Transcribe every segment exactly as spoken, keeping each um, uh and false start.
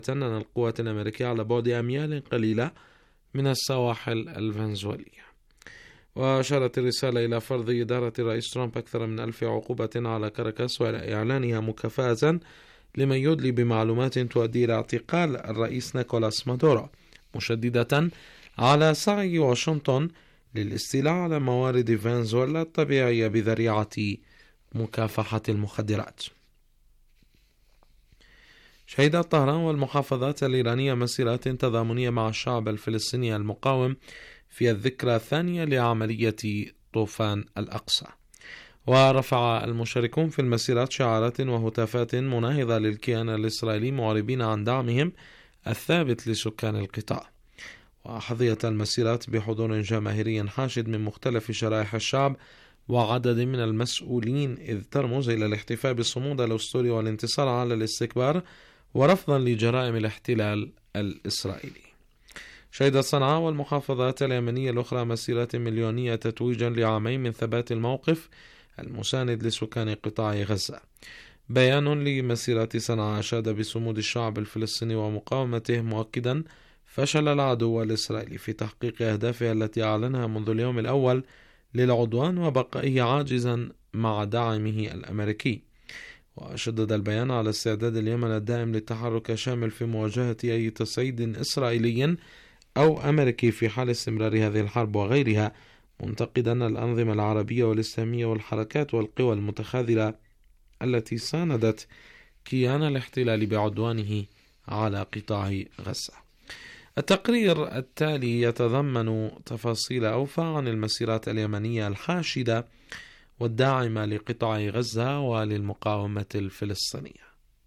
أن القوات الأمريكية على بعد أميال قليلة من السواحل الفنزويلية. وأشارت الرسالة إلى فرض إدارة الرئيس ترامب أكثر من ألف عقوبة على كاراكاس وإلى إعلانها مكافأة لمن يدلي بمعلومات تؤدي إلى اعتقال الرئيس نيكولاس مادورو، مشددة على سعي واشنطن للاستيلاء على موارد فنزويلا الطبيعية بذريعة مكافحة المخدرات. شهدت طهران والمحافظات الإيرانية مسيرات تضامنية مع الشعب الفلسطيني المقاوم في الذكرى الثانية لعملية طوفان الأقصى. ورفع المشاركون في المسيرات شعارات وهتافات مناهضة للكيان الإسرائيلي معربين عن دعمهم الثابت لسكان القطاع. وحظيت المسيرات بحضور جماهيري حاشد من مختلف شرائح الشعب وعدد من المسؤولين، إذ ترمز إلى الاحتفاء بالصمود الأسطوري والانتصار على الاستكبار ورفضا لجرائم الاحتلال الإسرائيلي. شهدت صنعاء والمحافظات اليمنية الأخرى مسيرات مليونية تتويجا لعامين من ثبات الموقف المساند لسكان قطاع غزة. بيان لمسيرات صنعاء أشاد بصمود الشعب الفلسطيني ومقاومته، مؤكدا فشل العدو الإسرائيلي في تحقيق أهدافه التي أعلنها منذ اليوم الأول للعدوان وبقائه عاجزا مع دعمه الأمريكي. وشدد البيان على استعداد اليمن الدائم للتحرك الشامل في مواجهة أي تصعيد إسرائيلي أو أمريكي في حال استمرار هذه الحرب وغيرها، منتقدا الأنظمة العربية والإسلامية والحركات والقوى المتخاذلة التي ساندت كيان الاحتلال بعدوانه على قطاع غزة. التقرير التالي يتضمن تفاصيل أوفى عن المسيرات اليمنية الحاشدة والداعمة لقطاع غزة وللمقاومة الفلسطينية.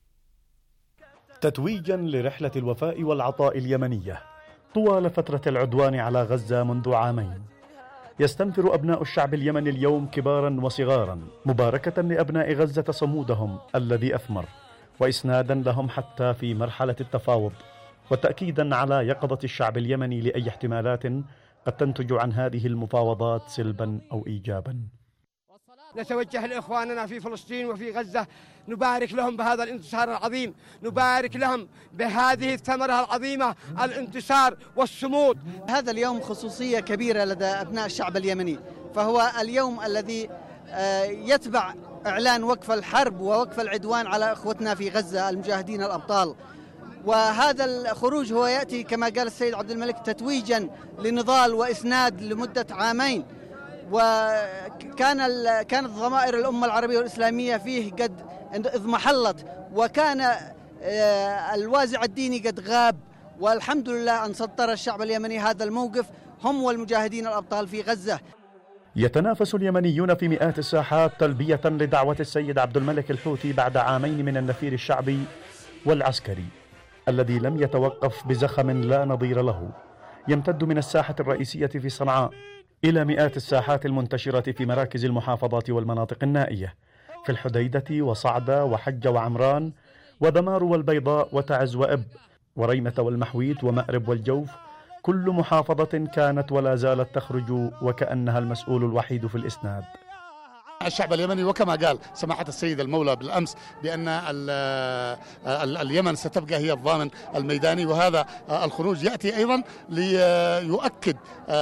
تتويجا لرحلة الوفاء والعطاء اليمنية طوال فترة العدوان على غزة منذ عامين، يستنفر أبناء الشعب اليمني اليوم كبارا وصغارا مباركة لأبناء غزة صمودهم الذي أثمر، وإسنادا لهم حتى في مرحلة التفاوض، وتأكيدا على يقظة الشعب اليمني لأي احتمالات قد تنتج عن هذه المفاوضات سلبا أو إيجابا. نتوجه لإخواننا في فلسطين وفي غزة، نبارك لهم بهذا الانتصار العظيم، نبارك لهم بهذه الثمرة العظيمة، الانتصار والصمود. هذا اليوم خصوصية كبيرة لدى أبناء الشعب اليمني، فهو اليوم الذي يتبع إعلان وقف الحرب ووقف العدوان على إخوتنا في غزة المجاهدين الأبطال. وهذا الخروج هو يأتي كما قال السيد عبد الملك تتويجا لنضال وإسناد لمدة عامين، وكان كانت ضمائر الأمة العربية والإسلامية فيه قد اضمحلت، وكان الوازع الديني قد غاب، والحمد لله أن سطر الشعب اليمني هذا الموقف هم والمجاهدين الأبطال في غزة. يتنافس اليمنيون في مئات الساحات تلبية لدعوة السيد عبد الملك الحوثي بعد عامين من النفير الشعبي والعسكري الذي لم يتوقف بزخم لا نظير له، يمتد من الساحة الرئيسية في صنعاء إلى مئات الساحات المنتشرة في مراكز المحافظات والمناطق النائية في الحديدة وصعدة وحجة وعمران ودمار والبيضاء وتعز وإب وريمة والمحويت ومأرب والجوف. كل محافظة كانت ولا زالت تخرج وكأنها المسؤول الوحيد في الإسناد. الشعب اليمني، وكما قال سماحة السيد المولى بالأمس بأن ال ال اليمن ستبقى هي الضامن الميداني، وهذا الخروج يأتي أيضا ليؤكد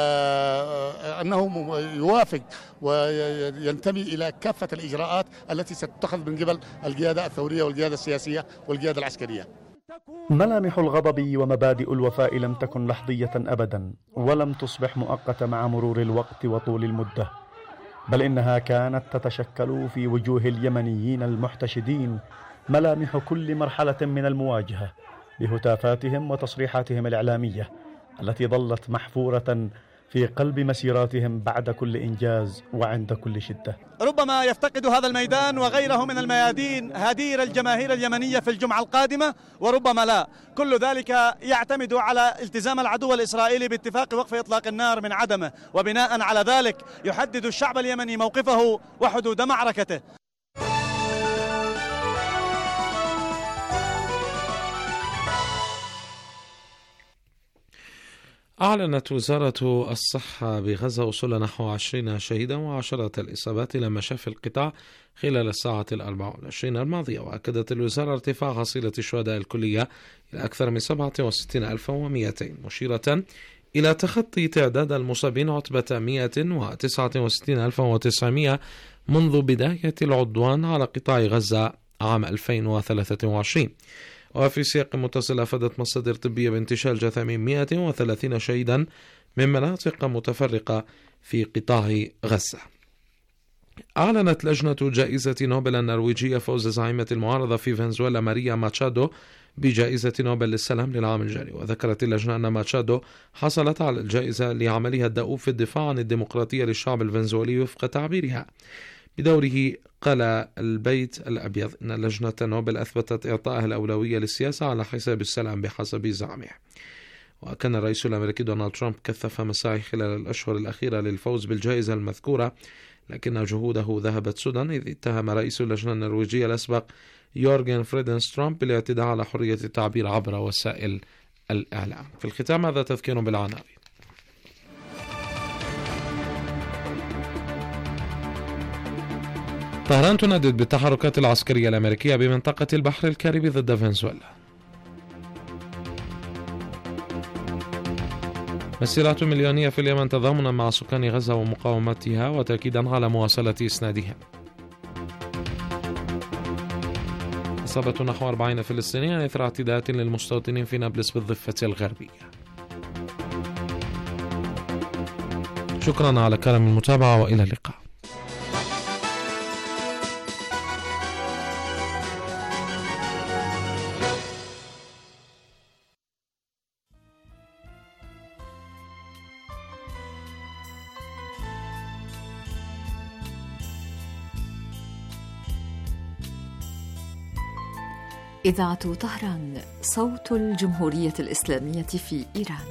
أنه يوافق وينتمي إلى كافة الإجراءات التي ستتخذ من قبل القيادة الثورية والقيادة السياسية والقيادة العسكرية. ملامح الغضب ومبادئ الوفاء لم تكن لحظية أبدا، ولم تصبح مؤقتة مع مرور الوقت وطول المدة، بل إنها كانت تتشكل في وجوه اليمنيين المحتشدين ملامح كل مرحلة من المواجهة بهتافاتهم وتصريحاتهم الإعلامية التي ظلت محفورة في قلب مسيراتهم بعد كل إنجاز وعند كل شدة. ربما يفتقد هذا الميدان وغيره من الميادين هدير الجماهير اليمنية في الجمعة القادمة، وربما لا. كل ذلك يعتمد على التزام العدو الإسرائيلي باتفاق وقف إطلاق النار من عدمه، وبناء على ذلك يحدد الشعب اليمني موقفه وحدود معركته. أعلنت وزارة الصحة بغزة وصول نحو عشرين شهيدا وعشرة الإصابات إلى مشافي القطاع خلال الساعة الأربع والعشرين الماضية. وأكدت الوزارة ارتفاع حصيلة الشهداء الكلية إلى أكثر من سبعة وستين ألفا ومئتين، مشيرة إلى تخطي تعداد المصابين عتبة مئة وتسعة وستين ألفا وتسعمئة منذ بداية العدوان على قطاع غزة عام ألفين وثلاثة وعشرين. وفي سياق متصل أفادت مصادر طبية بانتشال جثامين مئة وثلاثين شهيدا من مناطق متفرقة في قطاع غزة. أعلنت لجنة جائزة نوبل النرويجية فوز زعيمة المعارضة في فنزويلا ماريا ماتشادو بجائزة نوبل للسلام للعام الجاري. وذكرت اللجنة أن ماتشادو حصلت على الجائزة لعملها الدؤوب في الدفاع عن الديمقراطية للشعب الفنزويلي وفق تعبيرها. بدوره قال البيت الأبيض أن لجنة نوبل أثبتت إعطائها الأولوية للسياسة على حساب السلام بحسب زعمه. وكان الرئيس الأمريكي دونالد ترامب كثف مساعي خلال الأشهر الأخيرة للفوز بالجائزة المذكورة، لكن جهوده ذهبت سدى إذ اتهم رئيس اللجنة النرويجية الأسبق يورغن فريدنستروم بالاعتداء على حرية التعبير عبر وسائل الإعلام. في الختام هذا تذكير بالعناوين. طهران تندد بالتحركات العسكرية الأمريكية بمنطقة البحر الكاريبي ضد فنزويلا. مسيرات مليونية في اليمن تضامنا مع سكان غزة ومقاومتها وتأكيدا على مواصلة إسنادها. إصابة نحو أربعين فلسطينيا إثر اعتداءات للمستوطنين في نابلس بالضفة الغربية. شكرا على كرم المتابعة وإلى اللقاء. إذاعة طهران، صوت الجمهورية الإسلامية في إيران.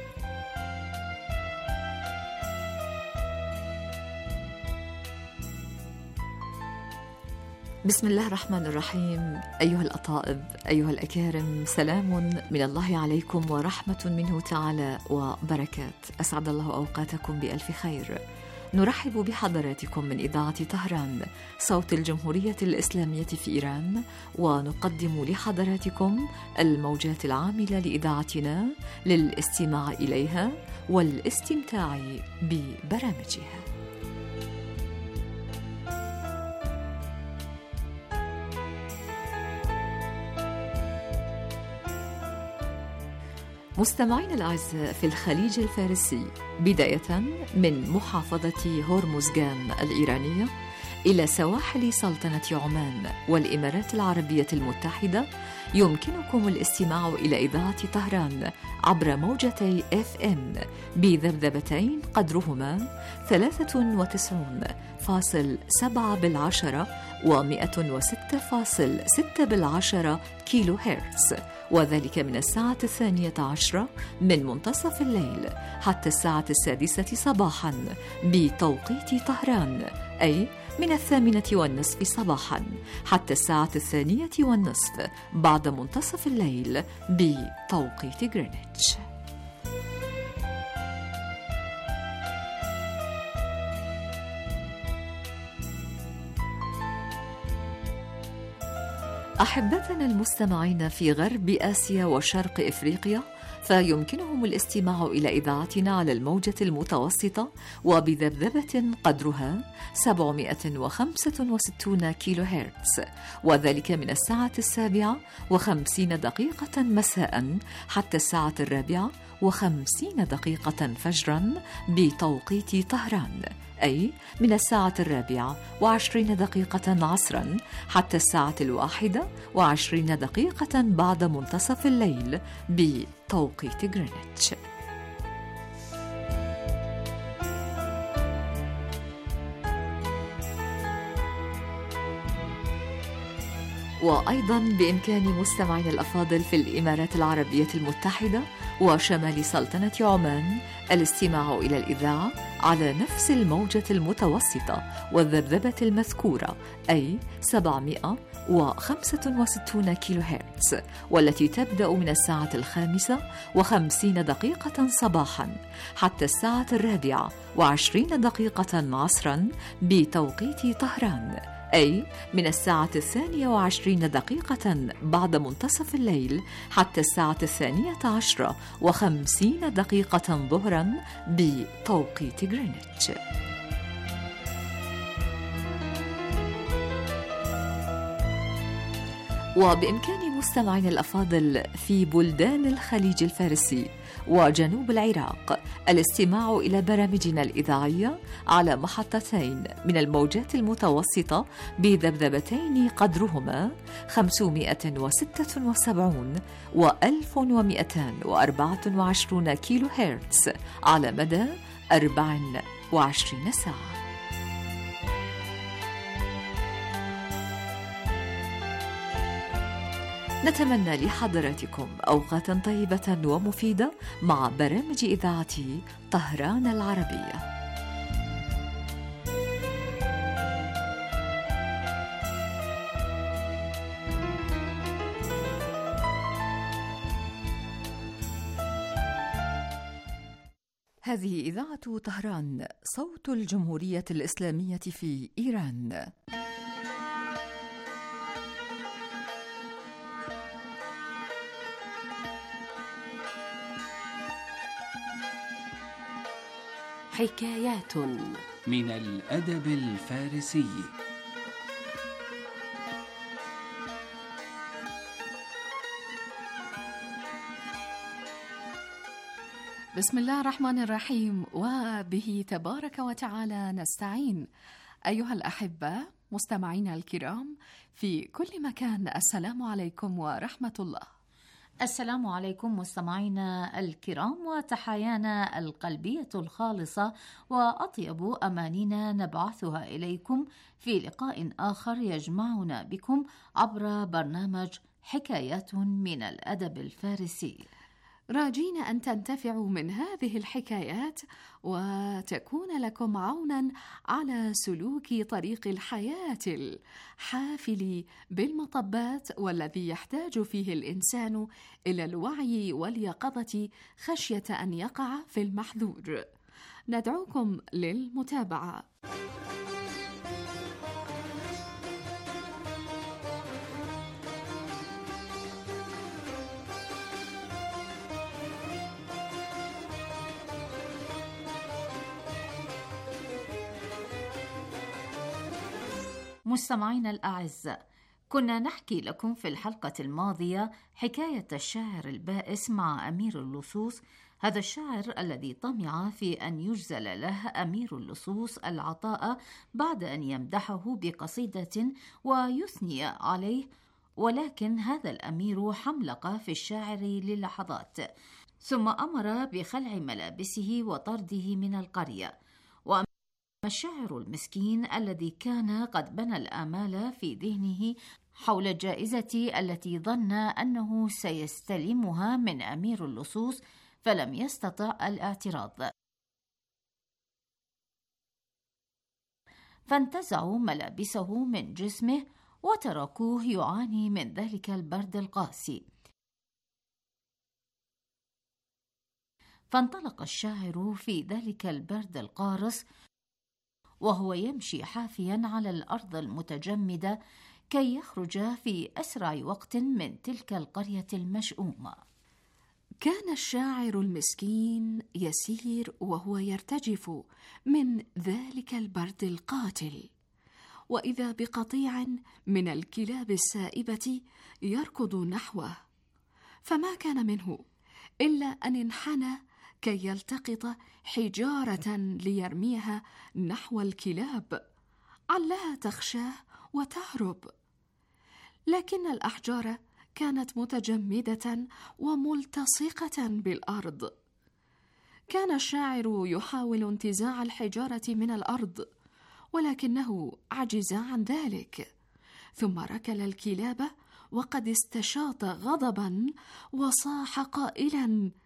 بسم الله الرحمن الرحيم. أيها الأطائب، أيها الأكارم، سلام من الله عليكم ورحمة منه تعالى وبركات. أسعد الله أوقاتكم بألف خير. نرحب بحضراتكم من إذاعة طهران، صوت الجمهورية الإسلامية في إيران، ونقدم لحضراتكم الموجات العاملة لإذاعتنا للاستماع إليها والاستمتاع ببرامجها. مستمعين الأعزاء، في الخليج الفارسي بداية من محافظة هرمزغان الإيرانية إلى سواحل سلطنة عمان والإمارات العربية المتحدة، يمكنكم الاستماع إلى إذاعة طهران عبر موجتي إف إم بذبذبتين قدرهما ثلاثة وتسعين فاصل سبعة بالعشرة ومئة وستة فاصل ستة بالعشرة كيلو هرتز، وذلك من الساعة الثانية عشرة من منتصف الليل حتى الساعة السادسة صباحا بتوقيت طهران، أي من الثامنة والنصف صباحا حتى الساعة الثانية والنصف بعد منتصف الليل بتوقيت غرينتش. أحبتنا المستمعين في غرب آسيا وشرق إفريقيا، فيمكنهم الاستماع إلى إذاعتنا على الموجة المتوسطة وبذبذبة قدرها سبعمئة وخمسة وستين كيلو هرتز، وذلك من الساعة السابعة وخمسين دقيقة مساء حتى الساعة الرابعة وخمسين دقيقة فجرا بتوقيت طهران، أي من الساعة الرابعة وعشرين دقيقة عصرا حتى الساعة الواحدة وعشرين دقيقة بعد منتصف الليل بتوقيت غرينتش. وأيضا بإمكان مستمعين الأفاضل في الإمارات العربية المتحدة وشمال سلطنة عمان الاستماع إلى الإذاعة على نفس الموجة المتوسطة والذبذبة المذكورة، أي سبعمائة وخمسة وستين كيلو هرتز، والتي تبدأ من الساعة الخامسة وخمسين دقيقة صباحا حتى الساعة الرابعة وعشرين دقيقة عصرا بتوقيت طهران، أي من الساعة الثانية وعشرين دقيقة بعد منتصف الليل حتى الساعة الثانية عشرة وخمسين دقيقة ظهرا بتوقيت غرينتش. وبإمكان مستمعين الأفاضل في بلدان الخليج الفارسي وجنوب العراق الاستماع إلى برامجنا الإذاعية على محطتين من الموجات المتوسطة بذبذبتين قدرهما خمسمائة وستة وسبعين و ألف ومئتين وأربعة وعشرين كيلو هرتز على مدى أربع وعشرين ساعة. نتمنى لحضراتكم أوقاتا طيبة ومفيدة مع برامج إذاعة طهران العربية. هذه إذاعة طهران، صوت الجمهورية الإسلامية في إيران. حكايات من الأدب الفارسي. بسم الله الرحمن الرحيم، وبه تبارك وتعالى نستعين. أيها الأحبة مستمعينا الكرام في كل مكان، السلام عليكم ورحمة الله. السلام عليكم مستمعينا الكرام، وتحايانا القلبية الخالصة وأطيب أمانينا نبعثها إليكم في لقاء آخر يجمعنا بكم عبر برنامج حكايات من الأدب الفارسي، راجين أن تنتفعوا من هذه الحكايات وتكون لكم عونا على سلوك طريق الحياة الحافل بالمطبات، والذي يحتاج فيه الإنسان إلى الوعي واليقظة خشية أن يقع في المحذور. ندعوكم للمتابعة. مستمعينا الأعزاء، كنا نحكي لكم في الحلقة الماضية حكاية الشاعر البائس مع أمير اللصوص، هذا الشاعر الذي طمع في أن يجزل له أمير اللصوص العطاء بعد أن يمدحه بقصيدة ويثني عليه، ولكن هذا الأمير حملق في الشاعر للحظات، ثم أمر بخلع ملابسه وطرده من القرية. الشاعر المسكين الذي كان قد بنى الآمال في ذهنه حول الجائزة التي ظن أنه سيستلمها من أمير اللصوص، فلم يستطع الاعتراض، فانتزعوا ملابسه من جسمه وتركوه يعاني من ذلك البرد القاسي. فانطلق الشاعر في ذلك البرد القارس وهو يمشي حافيا على الأرض المتجمدة كي يخرج في أسرع وقت من تلك القرية المشؤومة. كان الشاعر المسكين يسير وهو يرتجف من ذلك البرد القاتل، وإذا بقطيع من الكلاب السائبة يركض نحوه، فما كان منه إلا أن انحنى كي يلتقط حجارة ليرميها نحو الكلاب علها تخشاه وتهرب، لكن الأحجار كانت متجمدة وملتصقة بالأرض. كان الشاعر يحاول انتزاع الحجارة من الأرض، ولكنه عجز عن ذلك، ثم ركل الكلاب وقد استشاط غضبا وصاح قائلا: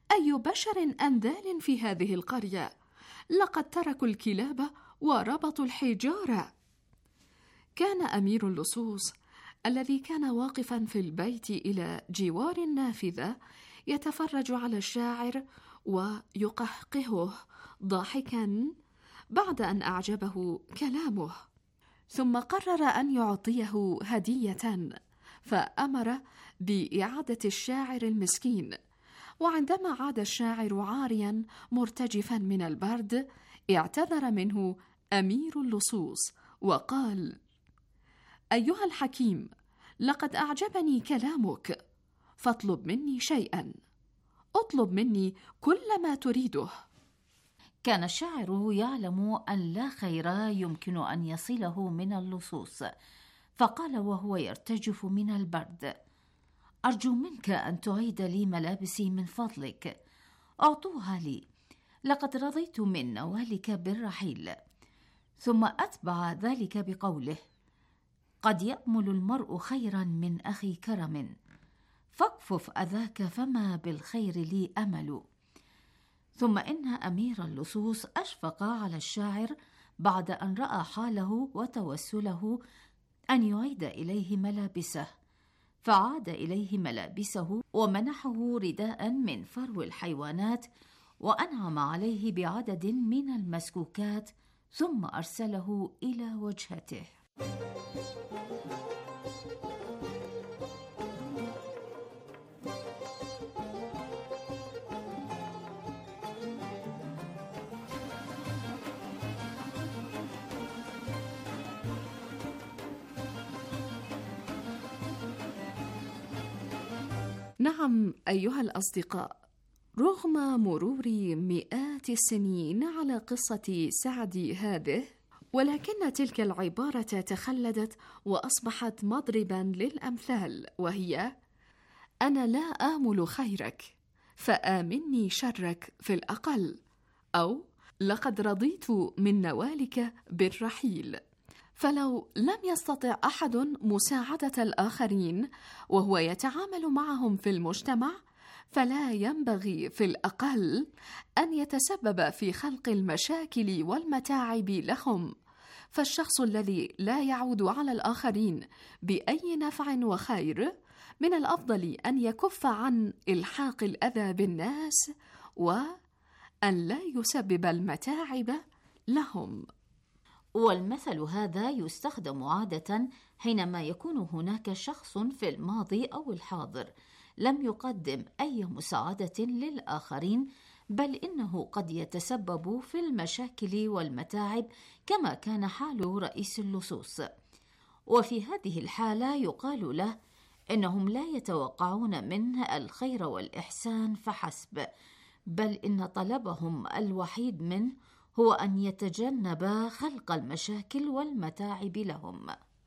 أي بشر أنذال في هذه القرية؟ لقد تركوا الكلاب وربطوا الحجارة. كان أمير اللصوص الذي كان واقفا في البيت إلى جوار النافذة يتفرج على الشاعر ويقهقهه ضاحكا بعد أن أعجبه كلامه، ثم قرر أن يعطيه هدية، فأمر بإعادة الشاعر المسكين. وعندما عاد الشاعر عاريا مرتجفا من البرد اعتذر منه أمير اللصوص وقال: أيها الحكيم، لقد أعجبني كلامك، فاطلب مني شيئا، اطلب مني كل ما تريده. كان الشاعر يعلم أن لا خير يمكن أن يصله من اللصوص، فقال وهو يرتجف من البرد: أرجو منك أن تعيد لي ملابسي من فضلك، أعطوها لي، لقد رضيت من نوالك بالرحيل. ثم أتبع ذلك بقوله: قد يأمل المرء خيرا من أخي كرم، فاكفف أذاك فما بالخير لي أمل. ثم إن أمير اللصوص أشفق على الشاعر بعد أن رأى حاله وتوسله أن يعيد إليه ملابسه، فعاد إليه ملابسه ومنحه رداء من فرو الحيوانات، وأنعم عليه بعدد من المسكوكات، ثم أرسله إلى وجهته. نعم أيها الأصدقاء، رغم مرور مئات السنين على قصة سعد هذه، ولكن تلك العبارة تخلدت وأصبحت مضربا للأمثال، وهي: أنا لا آمل خيرك فآمني شرك في الأقل، أو لقد رضيت من نوالك بالرحيل. فلو لم يستطع أحد مساعدة الآخرين وهو يتعامل معهم في المجتمع، فلا ينبغي في الأقل أن يتسبب في خلق المشاكل والمتاعب لهم. فالشخص الذي لا يعود على الآخرين بأي نفع وخير من الأفضل أن يكف عن إلحاق الأذى بالناس وأن لا يسبب المتاعب لهم. والمثل هذا يستخدم عادة حينما يكون هناك شخص في الماضي أو الحاضر لم يقدم أي مساعدة للآخرين، بل إنه قد يتسبب في المشاكل والمتاعب، كما كان حال رئيس اللصوص. وفي هذه الحالة يقال له إنهم لا يتوقعون منه الخير والإحسان فحسب، بل إن طلبهم الوحيد منه هو أن يتجنب خلق المشاكل والمتاعب لهم.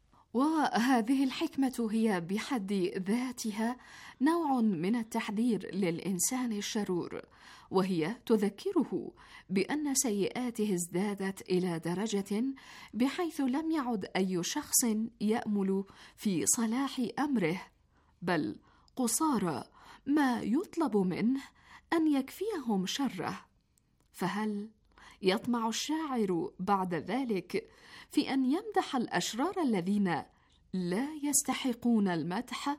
وهذه الحكمة هي بحد ذاتها نوع من التحذير للإنسان الشرور، وهي تذكره بأن سيئاته ازدادت إلى درجة بحيث لم يعد أي شخص يأمل في صلاح أمره، بل قصارى ما يطلب منه أن يكفيهم شره. فهل يطمع الشاعر بعد ذلك في أن يمدح الأشرار الذين لا يستحقون المدح،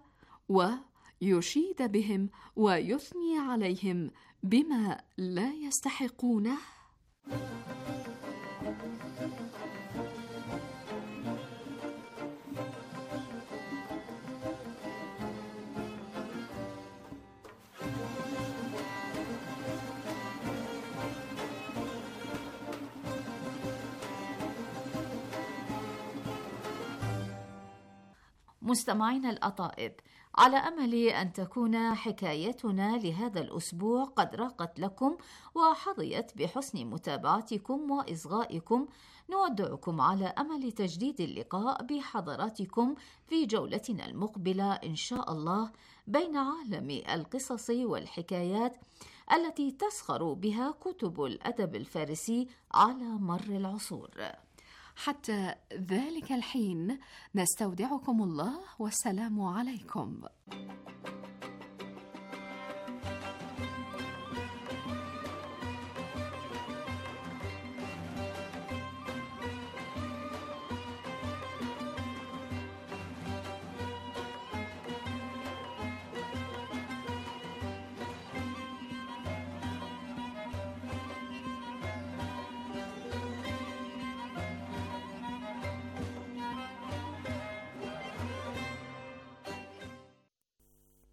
ويشيد بهم ويثني عليهم بما لا يستحقونه؟ مستمعين الأطائب، على أمل أن تكون حكايتنا لهذا الأسبوع قد راقت لكم وحظيت بحسن متابعتكم وإصغائكم، نودعكم على أمل تجديد اللقاء بحضراتكم في جولتنا المقبلة إن شاء الله بين عالم القصص والحكايات التي تسخر بها كتب الأدب الفارسي على مر العصور. حتى ذلك الحين نستودعكم الله، والسلام عليكم.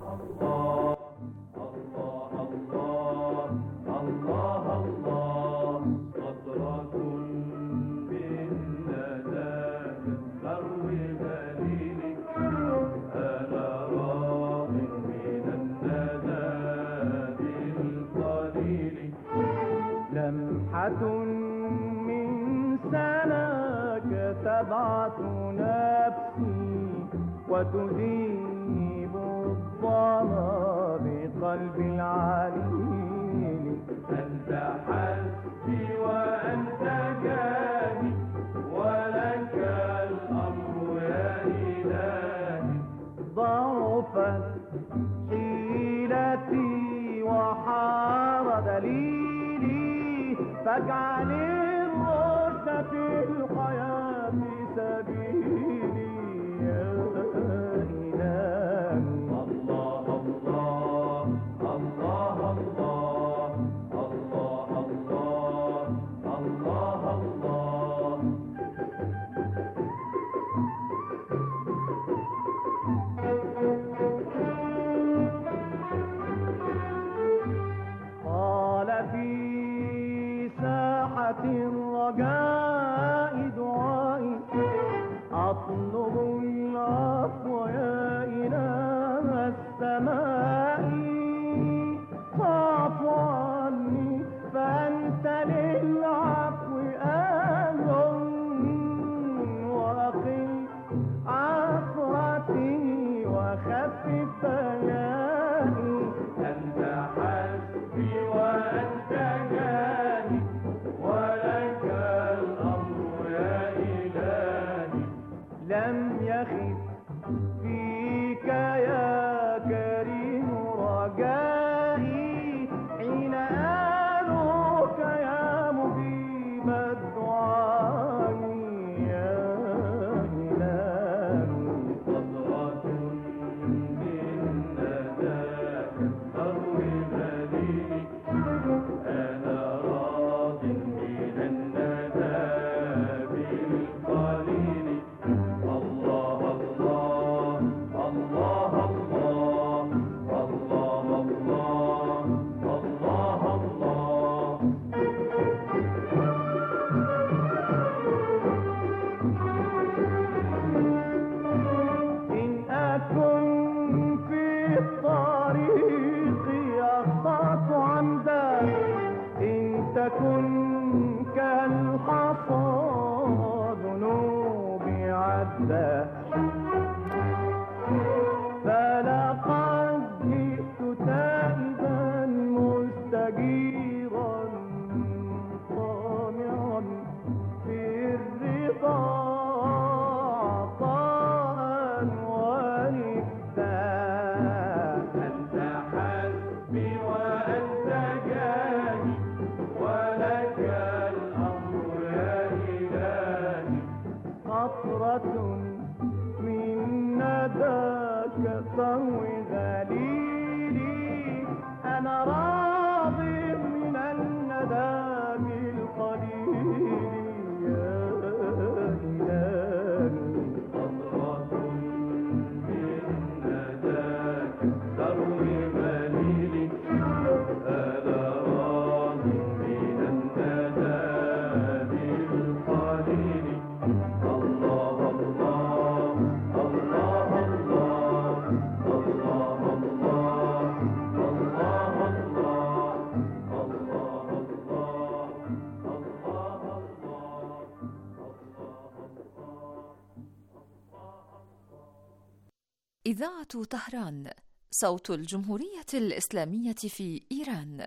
تبعث نفسي وتذيب الظما بقلب العليل. أنت حسبي وأنت جاهي ولك الأمر يا إلهي. ضعفت حيلتي وحار دليلي فاجعل الرشد في الحياة سبيلي يا إلهي. الله الله الله الله الله الله الله الله. قال في ساحة الرجاء دعائي أطلب العفو يا إله السماء. فاعف عني فأنت للعفو أهل وأقل عثرتي وخفف بياني. أنت حسبي وأنت جاهي ولك الأمر يا إلهي. لم يخف فيك يا كريم رجائي حين آلوك يا مجيب الدعاء يا إلهي. قطرة من نداك تروي مديني أنا راض من الندى بالقليل. الله الله الله الله الله الله الله الله. إن أكن في الطريق أخطأت عمدا إن تكن كالحصى ذنوبي عدا. فلقد جئت تائبا مستجيرا طامعا في الرضا عطاء ونفدا. أنت حسبي وأنت جاهي ولك الأمر يا إلهي. قطرة من نداك تروي ذليلي أنا راض من الندى بالقليل يا إلهي. قطرة من نداك تروي ذليلي أنا راض من الندى بالقليل. الله الله الله الله الله إذاعة طهران، صوت الجمهورية الإسلامية في إيران.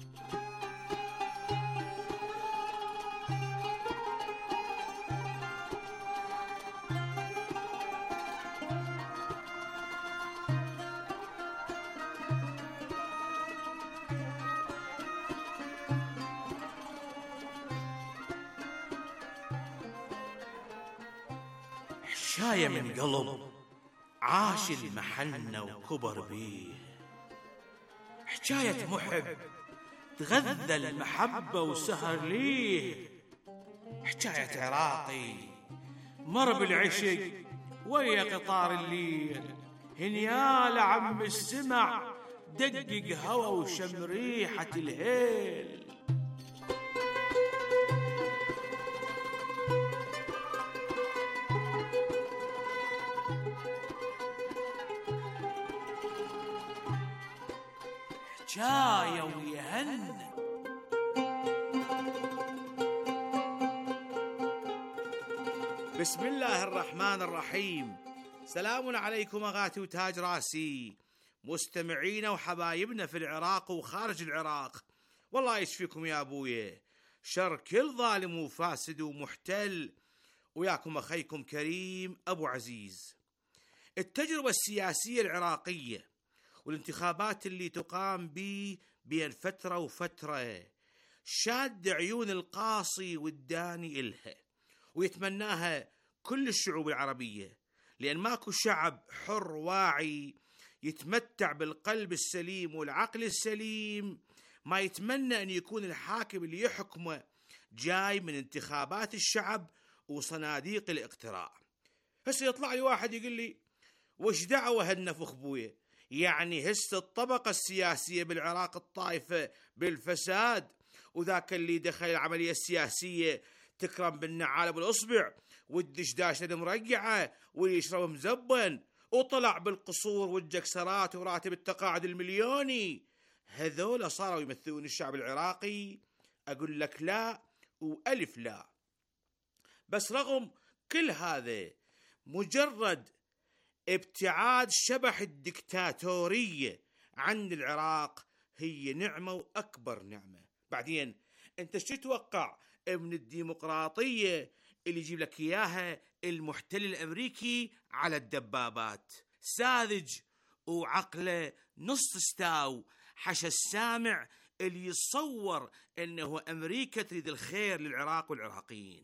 حشاية من قلب عاش المحنة وكبر بيه. حكاية محب تغذى المحبة وسهر ليه. حكاية عراقي مر بالعشق ويا قطار الليل هنيال عم السمع دقق هوا وشم ريحة الهيل. حجاية ويهن. بسم الله الرحمن الرحيم. سلام عليكم أغاتي وتاج راسي، مستمعينا وحبايبنا في العراق وخارج العراق. والله يشفيكم يا أبويا شر كل ظالم وفاسد ومحتل، وياكم أخيكم كريم أبو عزيز. التجربة السياسية العراقية والانتخابات اللي تقام بي بين فترة وفترة شاد عيون القاصي والداني إلها، ويتمناها كل الشعوب العربية، لأن ماكو شعب حر واعي يتمتع بالقلب السليم والعقل السليم ما يتمنى أن يكون الحاكم اللي يحكمه جاي من انتخابات الشعب وصناديق الاقتراع. هسه يطلع لي واحد يقول لي وش دعوة هالنفخ بويا؟ يعني هسه الطبقة السياسية بالعراق الطائفة بالفساد، وذاك اللي دخل العملية السياسية تكرم بالنعال بالأصبع والدشداشة المرقعة ويشرب مزبن وطلع بالقصور والجكسرات وراتب التقاعد المليوني. هذول صاروا يمثلون الشعب العراقي؟ أقول لك لا وألف لا. بس رغم كل هذا مجرد ابتعاد شبح الدكتاتورية عن العراق هي نعمة وأكبر نعمة. بعدين أنت شو تتوقع من الديمقراطية اللي يجيب لك إياها المحتل الأمريكي على الدبابات؟ ساذج وعقله نص استاو حش السامع اللي يتصور أنه أمريكا تريد الخير للعراق والعراقيين.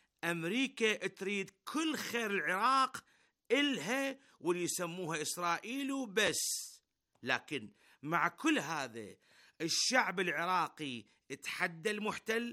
أمريكا تريد كل خير العراق إلها واللي يسموها إسرائيل وبس. لكن مع كل هذا الشعب العراقي اتحدى المحتل،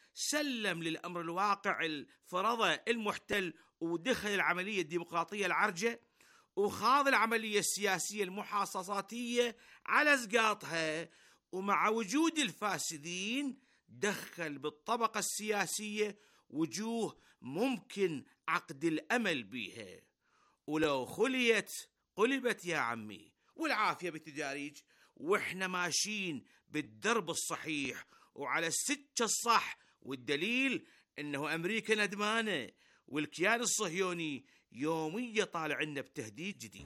سلم للأمر الواقع الفرضة المحتل ودخل العملية الديمقراطية العرجة وخاض العملية السياسية المحاصصاتية على زقاطها، ومع وجود الفاسدين دخل بالطبقة السياسية وجوه ممكن عقد الأمل بيها، ولو خليت قلبت يا عمي، والعافية بالتداريج، وإحنا ماشيين بالدرب الصحيح وعلى السكة الصح. والدليل أنه أمريكا ندمانة والكيان الصهيوني يوميا طالع لنا بتهديد جديد.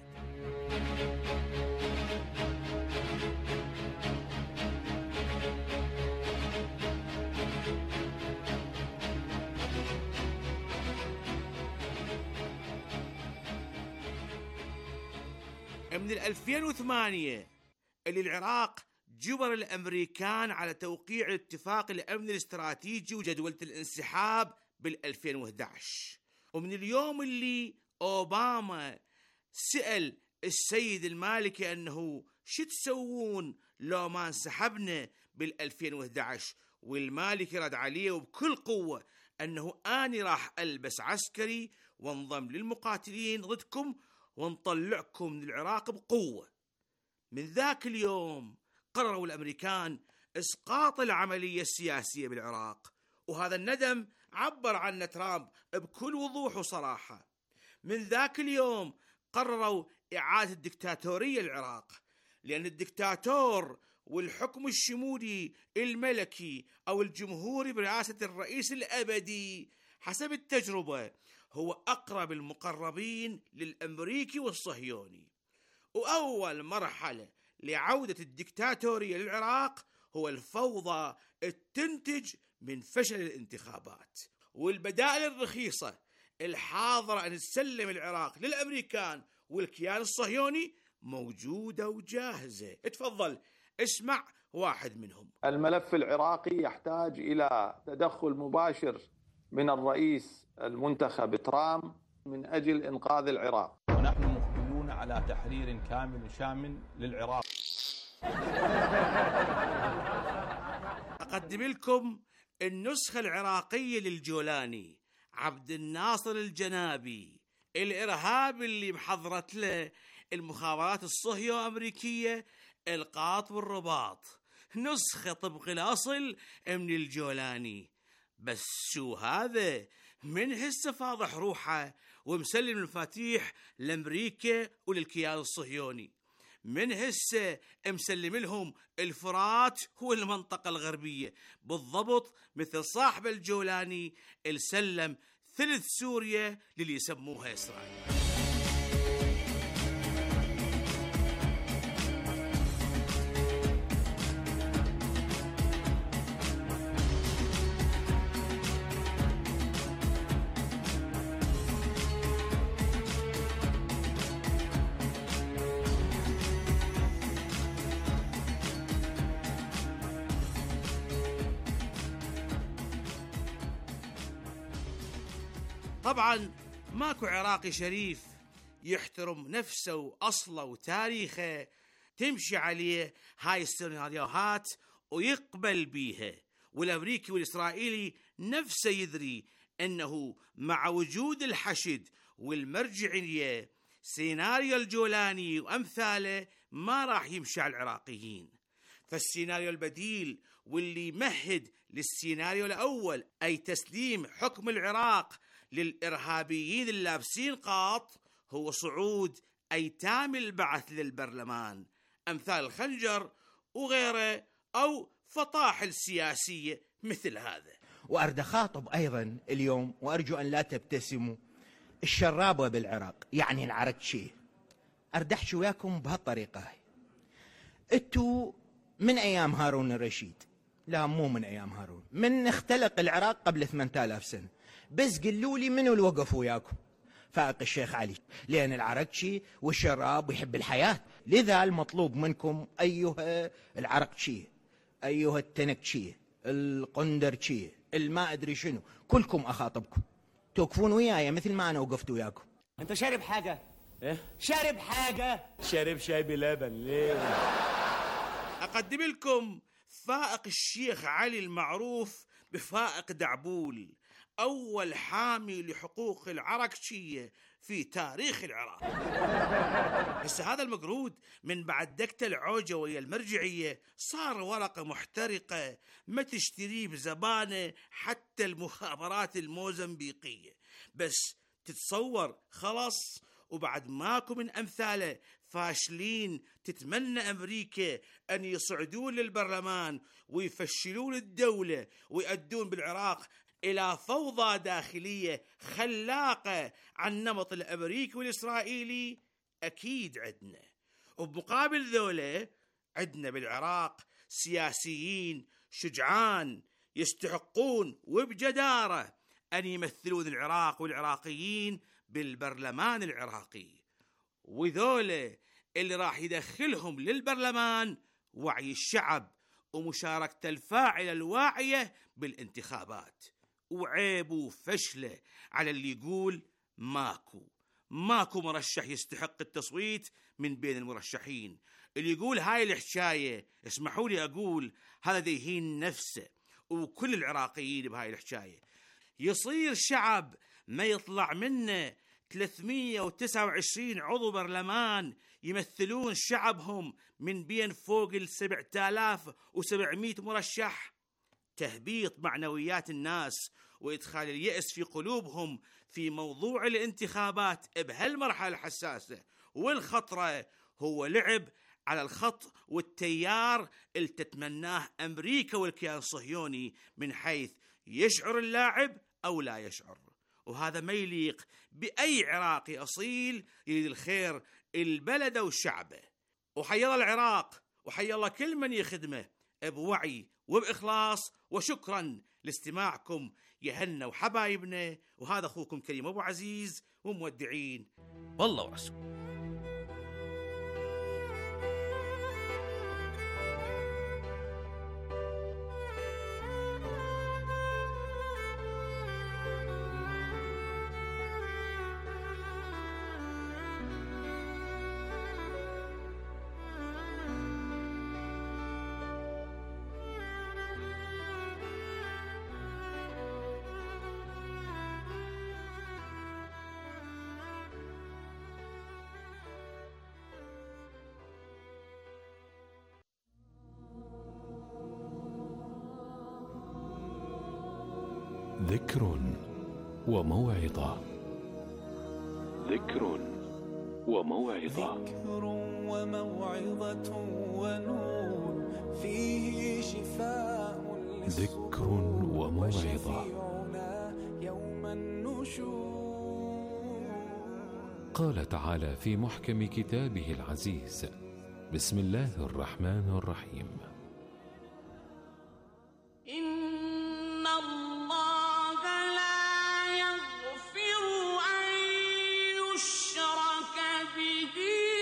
من ألفين وثمانية اللي العراق جبر الأمريكان على توقيع الاتفاق الأمن الاستراتيجي وجدولة الانسحاب بالألفين وإحدى عشر، ومن اليوم اللي أوباما سأل السيد المالكي أنه شو تسوون لو ما انسحبنا بالألفين وإحدى عشر، والمالكي رد عليه وبكل قوة أنه أنا راح ألبس عسكري وانضم للمقاتلين ضدكم ونطلعكم من العراق بقوة. من ذاك اليوم قرروا الأمريكان إسقاط العملية السياسية بالعراق، وهذا الندم عبر عنه ترامب بكل وضوح وصراحة. من ذاك اليوم قرروا إعادة الدكتاتورية للعراق، لأن الدكتاتور والحكم الشمولي الملكي أو الجمهوري برئاسة الرئيس الأبدي حسب التجربة هو أقرب المقربين للأمريكي والصهيوني. وأول مرحلة لعودة الدكتاتورية للعراق هو الفوضى التنتج من فشل الانتخابات، والبدائل الرخيصة الحاضرة أن تسلم العراق للأمريكان والكيان الصهيوني موجودة وجاهزة. اتفضل اسمع واحد منهم. الملف العراقي يحتاج إلى تدخل مباشر من الرئيس المنتخب ترامب من أجل إنقاذ العراق، ونحن مقبلون على تحرير كامل وشامل للعراق. أقدم لكم النسخة العراقية للجولاني عبد الناصر الجنابي، الإرهاب اللي محضرت له المخابرات الصهيو أمريكية القاط والرباط، نسخة طبق الأصل من الجولاني. بس شو هذا؟ من هسه فاضح روحه ومسلم المفاتيح لأمريكا وللكيان الصهيوني، من هسه مسلم لهم الفرات والمنطقة الغربية، بالضبط مثل صاحب الجولاني السلم ثلث سوريا للي يسموها إسرائيل. طبعا ماكو عراقي شريف يحترم نفسه وأصله وتاريخه تمشي عليه هاي السيناريوهات ويقبل بيها، والأمريكي والإسرائيلي نفسه يدري أنه مع وجود الحشد والمرجعية سيناريو الجولاني وأمثاله ما راح يمشي على العراقيين. فالسيناريو البديل واللي مهد للسيناريو الأول، أي تسليم حكم العراق للإرهابيين اللابسين قاط، هو صعود أيتام البعث للبرلمان أمثال الخنجر وغيره، أو فطاحل سياسية مثل هذا. وأرد خاطب أيضا اليوم، وأرجو أن لا تبتسموا، الشرابة بالعراق يعني العركشي. أرد أحكي وياكم بهالطريقة هاي. أنتوا من أيام هارون الرشيد، لا مو من أيام هارون، من اختلق العراق قبل ثمانية آلاف سنة، بس قلوا لي منو اللي وقف وياكم؟ فائق الشيخ علي، لأن العركشي والشراب ويحب الحياة. لذا المطلوب منكم أيها العرقشي، أيها التنكشي، القندرشي، الما أدري شنو، كلكم أخاطبكم توقفون وياي مثل ما أنا وقفت وياكم. أنت شارب حاجة؟ إيه؟ شارب حاجة؟ شارب شاي بلبن ليه؟ أقدم لكم فائق الشيخ علي المعروف بفائق دعبول، أول حامي لحقوق العركشية في تاريخ العراق. بس هذا المقرود من بعد دكتة العوجة ويا المرجعية صار ورقة محترقة ما تشتريه بزبانة حتى المخابرات الموزمبيقية. بس تتصور خلاص وبعد ماكو من أمثاله فاشلين تتمنى أمريكا أن يصعدون للبرلمان ويفشلون الدولة ويؤدون بالعراق إلى فوضى داخلية خلاقة عن نمط الأمريكي والإسرائيلي. أكيد عدنا، وبمقابل ذولا عدنا بالعراق سياسيين شجعان يستحقون وبجدارة أن يمثلون العراق والعراقيين بالبرلمان العراقي، وذولا اللي راح يدخلهم للبرلمان وعي الشعب ومشاركة الفاعلة الواعية بالانتخابات. وعيب وفشله على اللي يقول ماكو ماكو مرشح يستحق التصويت من بين المرشحين. اللي يقول هاي الحكاية اسمحوا لي أقول هذا ديهين نفسه وكل العراقيين بهاي الحكاية. يصير شعب ما يطلع منه ثلاثمية وتسعة وعشرين عضو برلمان يمثلون شعبهم من بين فوق السبعة آلاف وسبعمائة مرشح؟ تهبيط معنويات الناس وإدخال اليأس في قلوبهم في موضوع الانتخابات بهالمرحلة الحساسة والخطرة هو لعب على الخط والتيار اللي تتمناه أمريكا والكيان الصهيوني من حيث يشعر اللاعب أو لا يشعر. وهذا ما يليق بأي عراقي أصيل يريد الخير البلد وشعبه. وحي الله العراق وحي الله كل من يخدمه بوعي وبإخلاص. وشكرا لاستماعكم يا هنا وحبايبنا، وهذا أخوكم كريم أبو عزيز ومودعين والله ورسوله. ذكر وموعظة. ذكر وموعظة. ذكر وموعظة ونور فيه شفاء ذكر وموعظة. يوم النشور. قال تعالى في محكم كتابه العزيز: بسم الله الرحمن الرحيم. إن الله لا يغفر أن يشرك به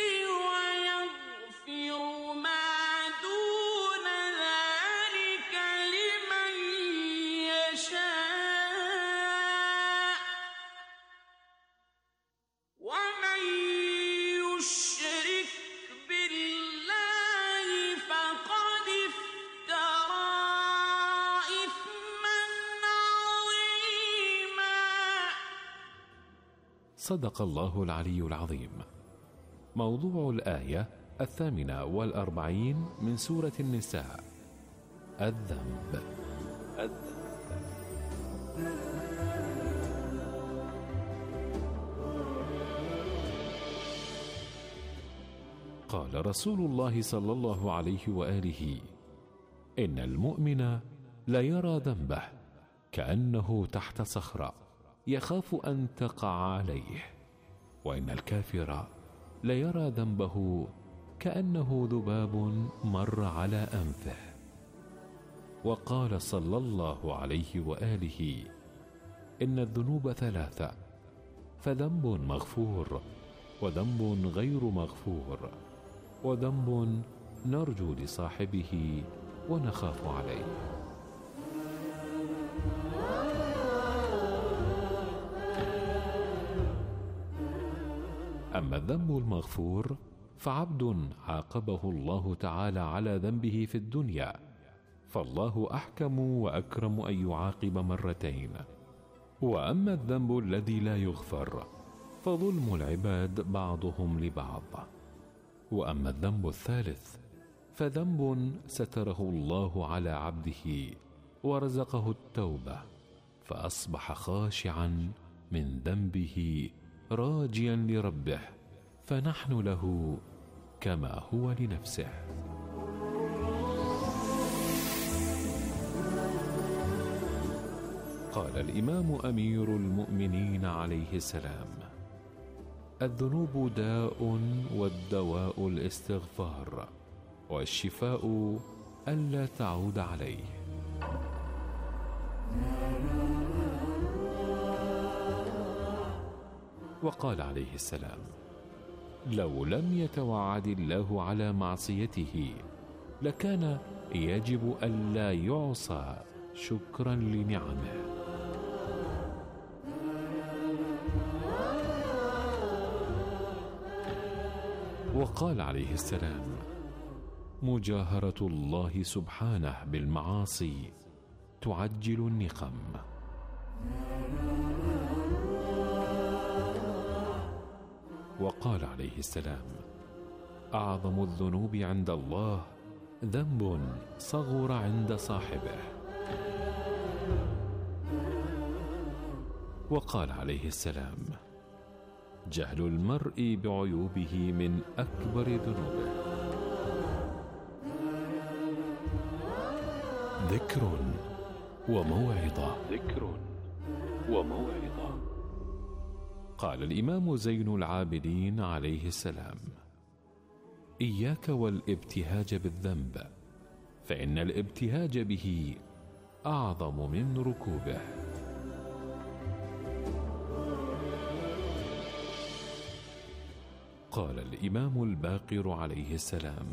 ويغفر ما دون ذلك لمن يشاء ومن يشرك بالله فقد افترى إثما عظيما. صدق الله العلي العظيم. موضوع الآية الثامنة والأربعين من سورة النساء: الذنب. الذنب. قال رسول الله صلى الله عليه وآله: إن المؤمن لا يرى ذنبه كأنه تحت صخرة يخاف أن تقع عليه، وإن الكافر لا يرى ذنبه كأنه ذباب مر على أنفه. وقال صلى الله عليه وآله: إن الذنوب ثلاثة، فذنب مغفور، وذنب غير مغفور، وذنب نرجو لصاحبه ونخاف عليه. أما الذنب المغفور فعبد عاقبه الله تعالى على ذنبه في الدنيا، فالله أحكم وأكرم أن يعاقب مرتين. وأما الذنب الذي لا يغفر فظلم العباد بعضهم لبعض. وأما الذنب الثالث فذنب ستره الله على عبده ورزقه التوبة، فأصبح خاشعا من ذنبه راجيا لربه، فنحن له كما هو لنفسه. قال الإمام أمير المؤمنين عليه السلام: الذنوب داء، والدواء الاستغفار، والشفاء ألا تعود عليه. وقال عليه السلام: لو لم يتوعد الله على معصيته لكان يجب ألا يعصى شكرا لنعمه. وقال عليه السلام: مجاهرة الله سبحانه بالمعاصي تعجل النقم. وقال عليه السلام: أعظم الذنوب عند الله ذنب صغر عند صاحبه. وقال عليه السلام: جهل المرء بعيوبه من أكبر ذنوبه. ذكر وموعظة. ذكر وموعظة. قال الإمام زين العابدين عليه السلام: إياك والابتهاج بالذنب، فإن الابتهاج به أعظم من ركوبه. قال الإمام الباقر عليه السلام: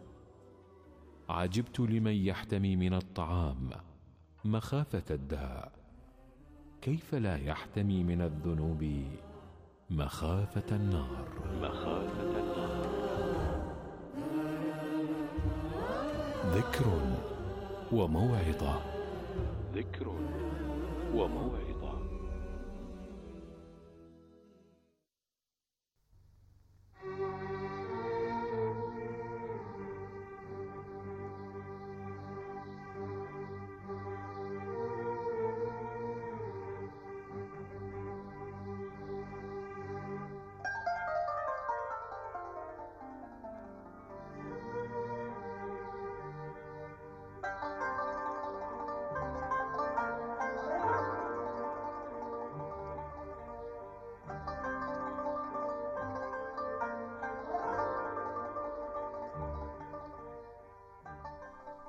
عجبت لمن يحتمي من الطعام مخافة الداء، كيف لا يحتمي من الذنوب مخافة النار. مخافة النار. ذكر وموعظة. ذكر وموعظة.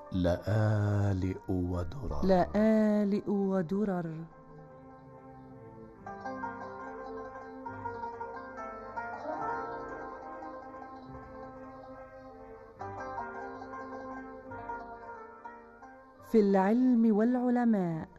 لآلئ ودرر لآلئ ودرر في العلم والعلماء.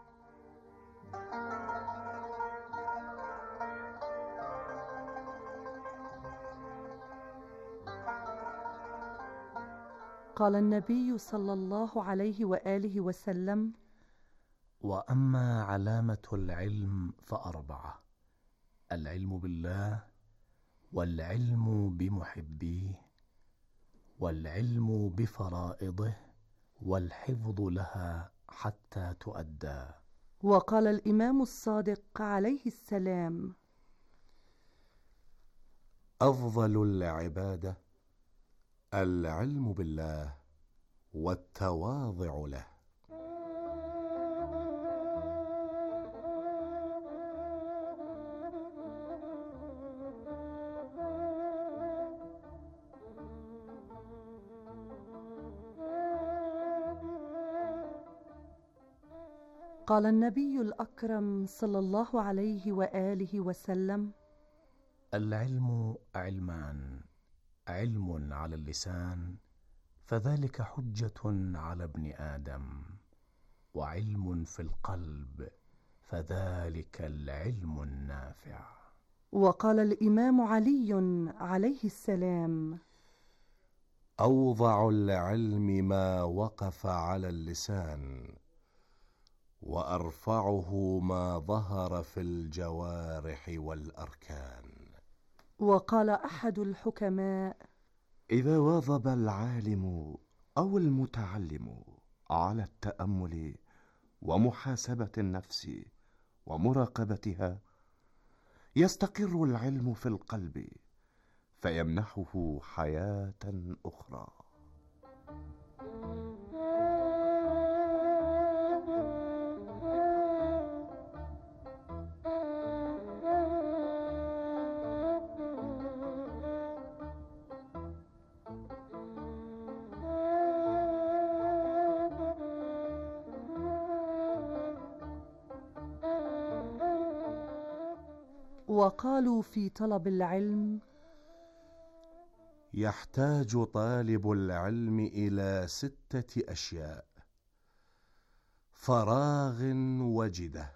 قال النبي صلى الله عليه وآله وسلم: وأما علامة العلم فأربعة: العلم بالله، والعلم بمحبيه، والعلم بفرائضه، والحفظ لها حتى تؤدى. وقال الإمام الصادق عليه السلام: أفضل العبادة العلم بالله والتواضع له. قال النبي الأكرم صلى الله عليه وآله وسلم: العلم علمان: علم على اللسان فذلك حجة على ابن آدم، وعلم في القلب فذلك العلم النافع. وقال الإمام علي عليه السلام: أوضع العلم ما وقف على اللسان، وأرفعه ما ظهر في الجوارح والأركان. وقال أحد الحكماء: إذا واظب العالم أو المتعلم على التأمل ومحاسبة النفس ومراقبتها، يستقر العلم في القلب فيمنحه حياة أخرى. وقالوا في طلب العلم: يحتاج طالب العلم إلى ستة أشياء: فراغ وجدة،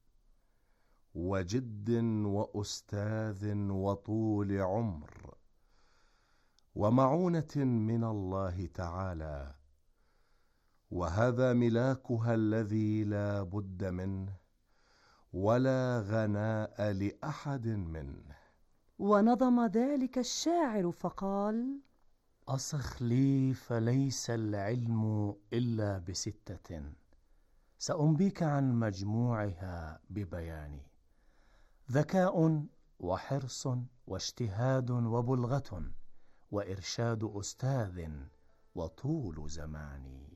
وجد وأستاذ وطول عمر، ومعونة من الله تعالى، وهذا ملاكها الذي لا بد منه ولا غناء لأحد منه. ونظم ذلك الشاعر فقال: أصخ لي فليس العلم إلا بستة، سأنبيك عن مجموعها ببياني: ذكاء وحرص واجتهاد وبلغة وإرشاد أستاذ وطول زمان.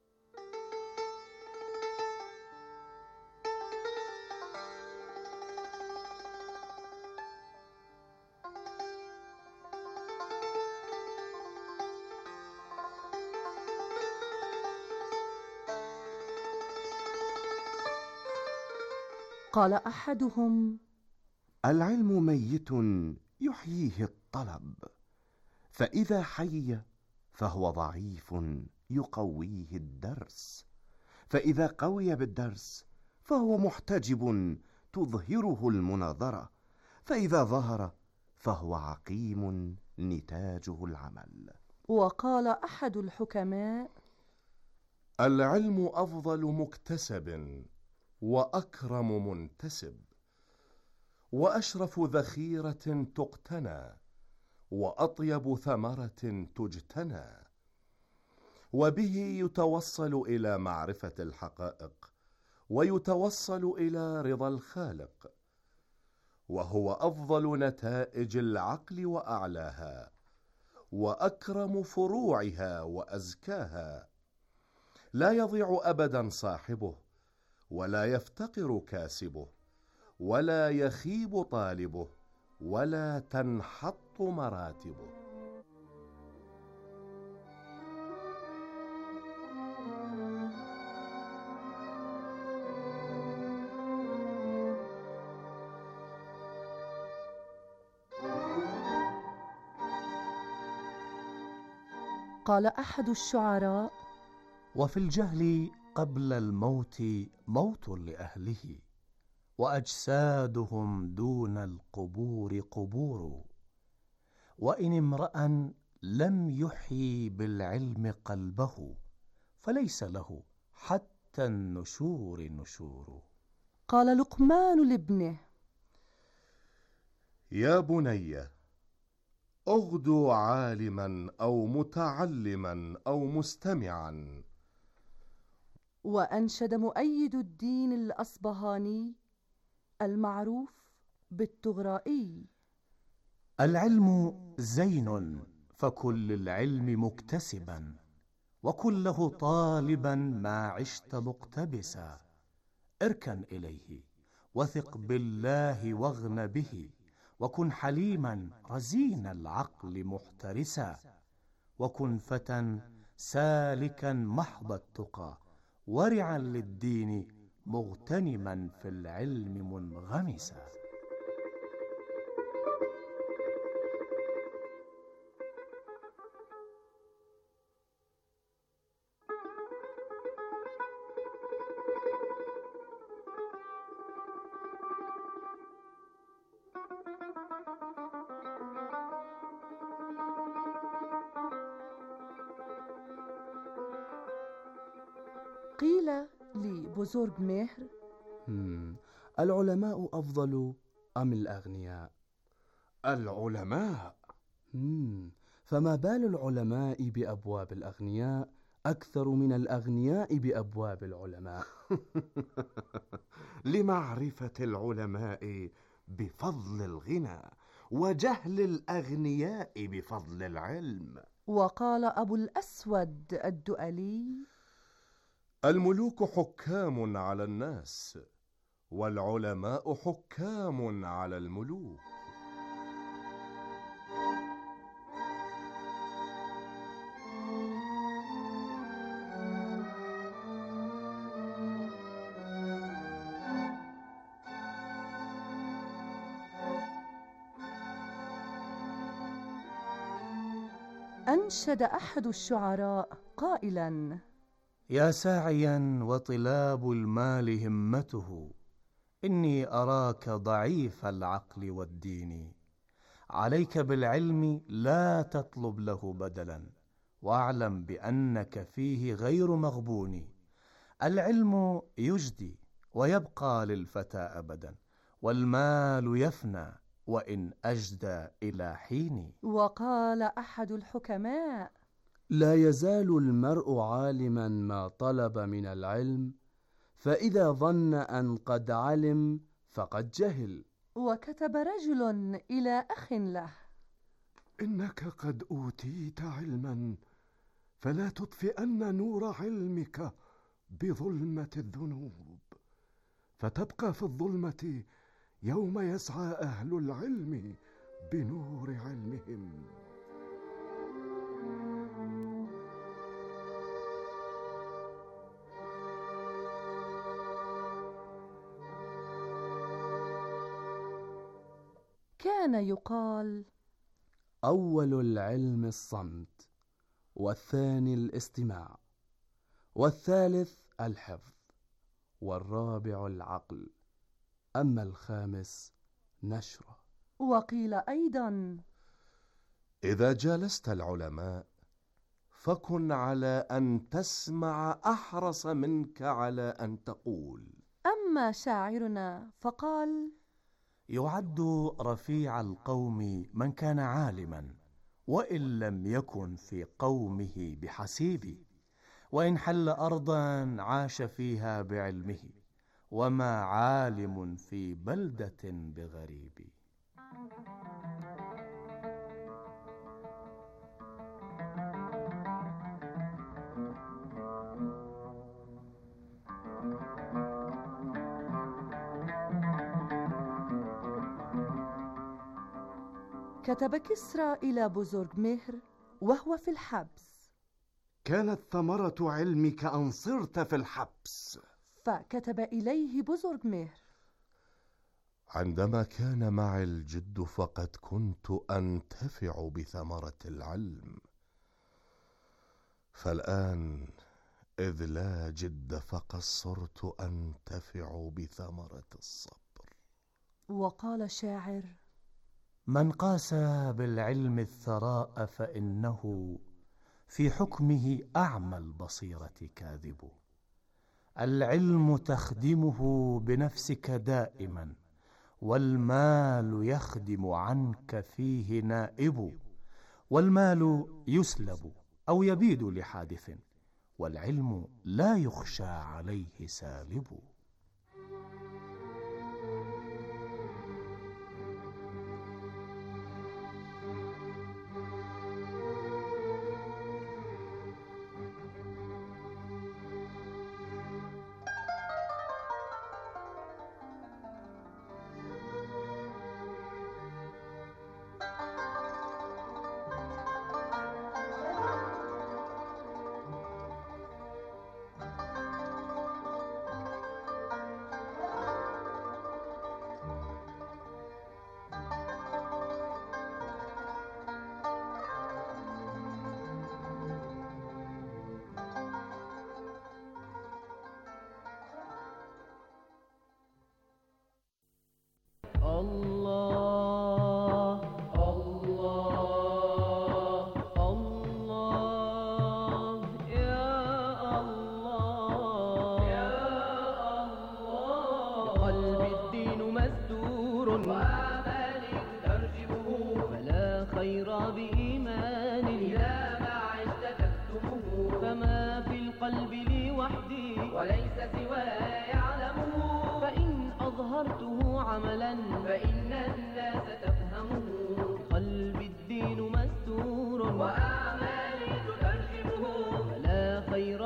قال أحدهم: العلم ميت يحييه الطلب، فإذا حي فهو ضعيف يقويه الدرس، فإذا قوي بالدرس فهو محتجب تظهره المناظرة، فإذا ظهر فهو عقيم نتاجه العمل. وقال أحد الحكماء: العلم أفضل مكتسب، وأكرم منتسب، وأشرف ذخيرة تقتنى، وأطيب ثمرة تجتنى، وبه يتوصل إلى معرفة الحقائق، ويتوصل إلى رضا الخالق، وهو أفضل نتائج العقل وأعلاها، وأكرم فروعها وأزكاها. لا يضيع أبدا صاحبه، ولا يفتقر كاسبه، ولا يخيب طالبه، ولا تنحط مراتبه. قال أحد الشعراء: وفي الجهل قبل الموت موت لأهله، وأجسادهم دون القبور قبور، وإن امرأ لم يحيي بالعلم قلبه فليس له حتى النشور نشور. قال لقمان لابنه: يا بني، اغدو عالما أو متعلما أو مستمعا. وأنشد مؤيد الدين الأصبهاني المعروف بالطغرائي: العلم زين فكل العلم مكتسبا، وكله طالبا ما عشت مقتبسا. اركن إليه وثق بالله واغن به، وكن حليما رزين العقل محترسا، وكن فتى سالكا محض التقى، ورعا للدين مغتنما في العلم منغمسا. قيل لبزرج مهر: العلماء أفضل أم الأغنياء؟ العلماء. مم. فما بال العلماء بأبواب الأغنياء أكثر من الأغنياء بأبواب العلماء؟ لمعرفة العلماء بفضل الغنى، وجهل الأغنياء بفضل العلم. وقال أبو الأسود الدؤلي: الملوك حكام على الناس، والعلماء حكام على الملوك. أنشد أحد الشعراء قائلا: يا ساعيا وطلاب المال همته، إني أراك ضعيف العقل والدين. عليك بالعلم لا تطلب له بدلا، واعلم بأنك فيه غير مغبون. العلم يجدي ويبقى للفتى أبدا، والمال يفنى وإن أجدى إلى حين. وقال أحد الحكماء: لا يزال المرء عالما ما طلب من العلم، فإذا ظن أن قد علم فقد جهل. وكتب رجل إلى أخ له: إنك قد أوتيت علما، فلا تطفئن نور علمك بظلمة الذنوب، فتبقى في الظلمة يوم يسعى أهل العلم بنور علمهم. كان يقال: أول العلم الصمت، والثاني الاستماع، والثالث الحفظ، والرابع العقل، أما الخامس نشره. وقيل أيضا: إذا جالست العلماء فكن على أن تسمع أحرص منك على أن تقول. أما شاعرنا فقال: يعد رفيع القوم من كان عالما، وإن لم يكن في قومه بحسيب، وإن حل أرضا عاش فيها بعلمه، وما عالم في بلدة بغريب. كتب كسرى إلى بزرج مهر وهو في الحبس: كانت ثمرة علمك أن صرت في الحبس. فكتب إليه بزرج مهر: عندما كان معي الجد فقد كنت أنتفع بثمرة العلم، فالآن إذ لا جد فقد صرت أنتفع بثمرة الصبر. وقال الشاعر: من قاس بالعلم الثراء فإنه في حكمه أعمى البصيرة كاذب. العلم تخدمه بنفسك دائما، والمال يخدم عنك فيه نائب. والمال يسلب أو يبيد لحادث، والعلم لا يخشى عليه سالب. الله الله الله يا الله يا الله. قلب الدين مسدور وآمالي ترجمه، فلا خير بإيمان إذا ما عشت تكتمه. فما في القلب لي وحدي وليس سواي يعلمه، فإن أظهرته عملا فإن الناس تفهمه. قلب الدين مستور وأعمالي تترجمه، فلا خير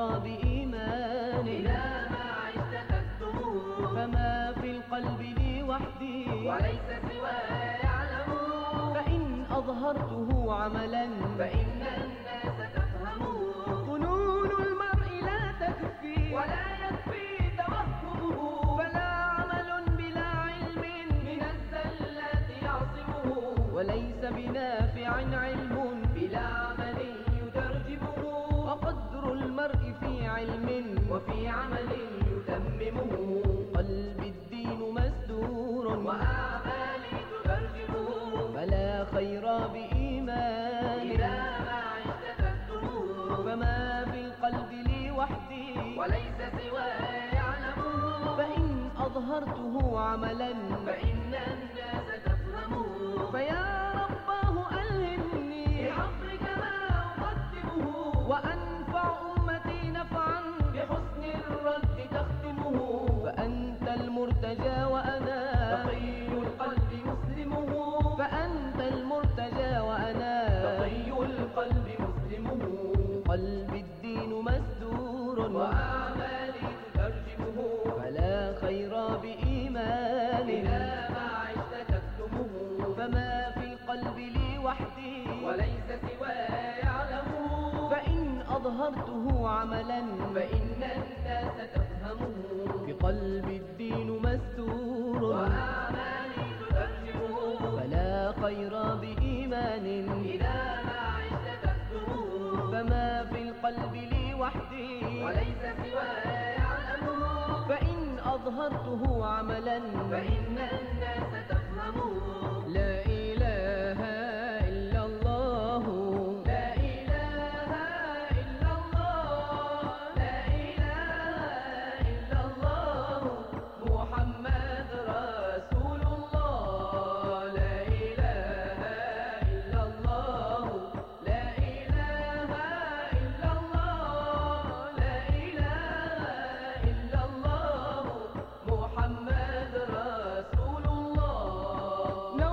بإيمان إذا ما عشت تكتمه. فما في القلب لي وحدي وليس سواي يعلمه، فإن أظهرته عملا فإن الناس تفهمه. فنون المرء لا تكفي ولا يكفي توهمه، فلا عمل بلا علم من الزلات يعصمه. وليس بنافع علم بلا عمل يترجمه، وقدر المرء في علم وفي عمل يتممه. قلب الدين مسدور وأعمالي تترجمه، فلا خير بإيمان إذا ما عشت تكتمه. فما في القلب لي وحدي وليس سواي يعلمه، فإن أظهرته عملا فإن الناس تفهمه. فيا رباه ألهمني بحقك ما أقدمه، وأنفع أمتي نفعا بحسن الرد تختمه. فأنت المرتجى وأنا تقي القلب مسلمه، فأنت المرتجى وأنا تقي القلب مسلمه. قلب الدين مسدور وأعمالي تترجمه، فلا خير بإيمان إذا ما عشت تكتمه. فما في القلب لي وحدي وليس سواي يعلمه، فإن أظهرته عملا فإن الناس تفهمه. في قلب الدين مستور وأعمالي تترجمه، فلا خير بإيمان إذا ما عشت تكتمه. فما في القلب لي وحدي وليس سواي يعلمه، فإن أظهرته عملا فإن الناس تفهمه. لا إله إلا الله لا إله إلا الله لا إله إلا الله محمد رسول الله. لا إله إلا الله لا إله إلا الله لا إله إلا الله محمد رسول الله.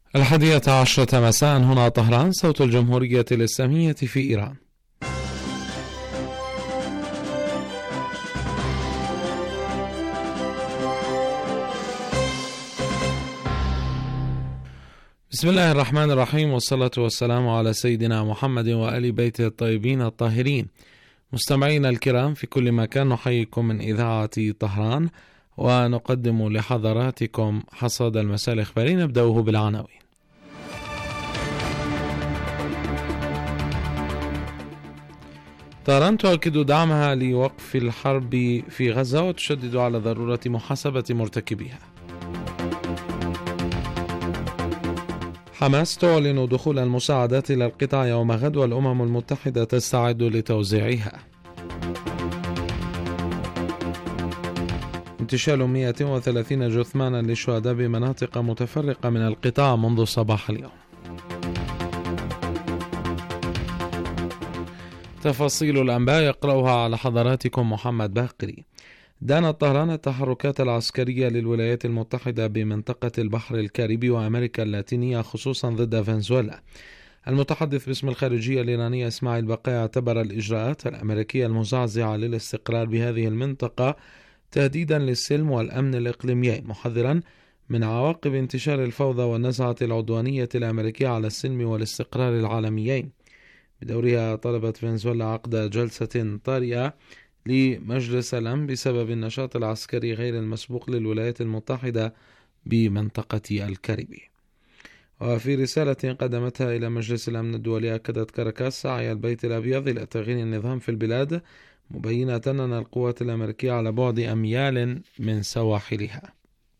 الحادية عشرة مساء هنا طهران، صوت الجمهورية الإسلامية في إيران. بسم الله الرحمن الرحيم، والصلاة والسلام على سيدنا محمد وآل بيته الطيبين الطاهرين. مستمعينا الكرام في كل مكان، نحييكم من إذاعة طهران ونقدم لحضراتكم حصاد المساء الإخباري. نبدأه بالعناوين. طهران تؤكد دعمها لوقف الحرب في غزة وتشدد على ضرورة محاسبة مرتكبيها. حماس تعلن دخول المساعدات إلى القطاع يوم غد، والأمم المتحدة تستعد لتوزيعها. انتشال مئة وثلاثين جثمانا للشهداء بمناطق متفرقة من القطاع منذ صباح اليوم. تفاصيل الأنباء يقرأها على حضراتكم محمد باقري. دانت طهران التحركات العسكرية للولايات المتحدة بمنطقة البحر الكاريبي وأمريكا اللاتينية خصوصا ضد فنزويلا. المتحدث باسم الخارجية الإيرانية إسماعيل بقاي اعتبر الإجراءات الأمريكية المزعزعة للاستقرار بهذه المنطقة تهديدا للسلم والأمن الإقليميين، محذرا من عواقب انتشار الفوضى والنزعة العدوانية الأمريكية على السلم والاستقرار العالميين. بدورها طلبت فنزويلا عقد جلسة طارئة لمجلس الأمن بسبب النشاط العسكري غير المسبوق للولايات المتحدة بمنطقة الكاريبي. وفي رسالة قدمتها إلى مجلس الأمن الدولي، أكدت كاراكاس سعي البيت الأبيض إلى تغيير النظام في البلاد، مبينة أن القوات الأمريكية على بعد أميال من سواحلها.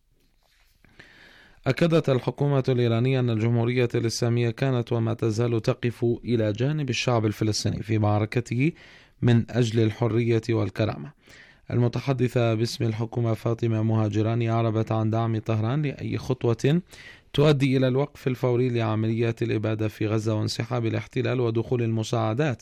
أكدت الحكومة الإيرانية أن الجمهورية الإسلامية كانت وما تزال تقف إلى جانب الشعب الفلسطيني في معركته من أجل الحرية والكرامة. المتحدثة باسم الحكومة فاطمة مهاجراني أعربت عن دعم طهران لأي خطوة تؤدي إلى الوقف الفوري لعمليات الإبادة في غزة وانسحاب الاحتلال ودخول المساعدات